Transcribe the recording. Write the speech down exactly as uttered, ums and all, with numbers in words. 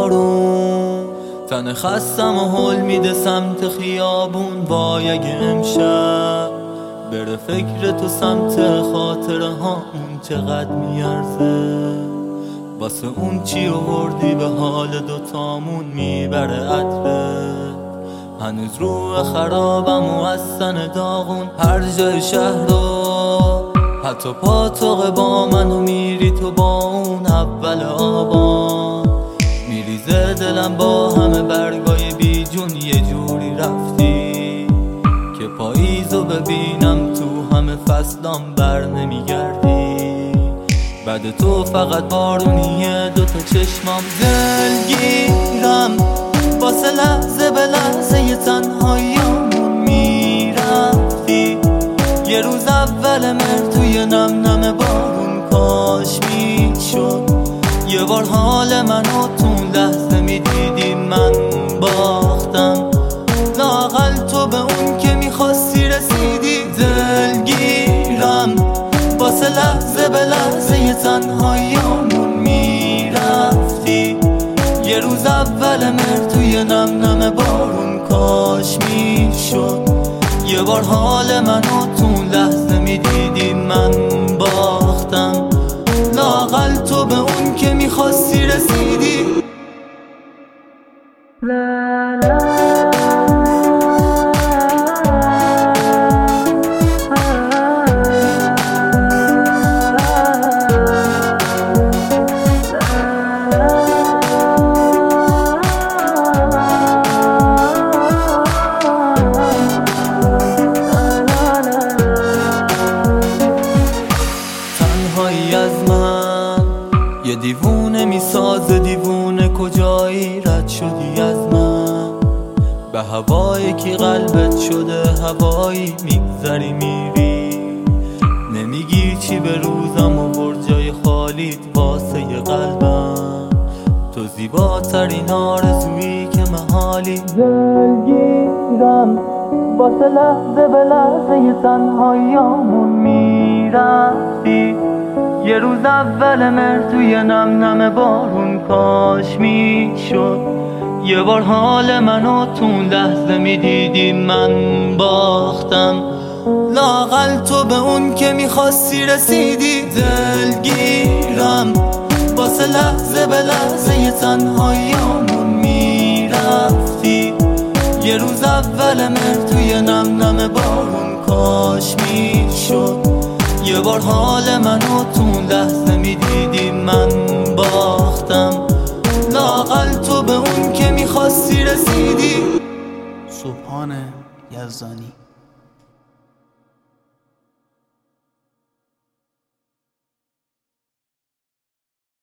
بارون. تن خستم و هل میده سمت خیابون، وای اگه امشب بره فکر تو سمت خاطره هامون چقدر میارزه. واسه اون چی آوردی به حال دوتامون میبره عطرت. هنوز روح خرابم و از سن داغون هر جای شهر رو، حتی پاتوق با منو میری تو با اون اول آبان. میریزه دلم با همه برگای بی جون، یه جوری رفتی که پاییزو ببینم تو همه فصلام بر نمیگردی. بعد تو فقط بارونیه دوتا چشمام دلگیرم، واسه لحظه به لحظه یه تنهاییامون میرفتی. یه روز اول مهر توی نم نم بارون کاش میشد یه بار حال منو تو لحظه میدیدی من باختم. لااقل تو به اون که میخواستی رسیدی. دلگیرم واسه لحظه به لحظه یه تنهاییامون میرفتی. یه روز اول مهر توی نم نم بارون کاش میشد یه بار حال منو تو لحظه میدیدی من باختم. لااقل تو به اون که میخواستی رسیدی. لا لا از من یه دیوونه میسازه، دیوونه کجایی رد شدی از من. به هوایی که قلبت شده هوایی میگذری میری. نمیگی چی به روزم و برجای خالیت واسه قلبم. تو زیباترین آرزویی که محالی. دلگیرم واسه لحظه به لحظه یه تنهاییامون میرفتی. یه روز اول مهر توی نم نم بارون کاش میشد یه بار حال منو تو لحظه میدیدی من باختم. لااقل تو به اون که میخواستی رسیدی. دلگیرم واسه لحظه به لحظه یه تنهاییامون میرفتی. یه روز اول مهر توی نم نم بارون کاش میشد یه بار حال منو تو لحظه میدیدی من باختم. لااقل تو به اون که میخواستی رسیدی. سبحان یزدانی.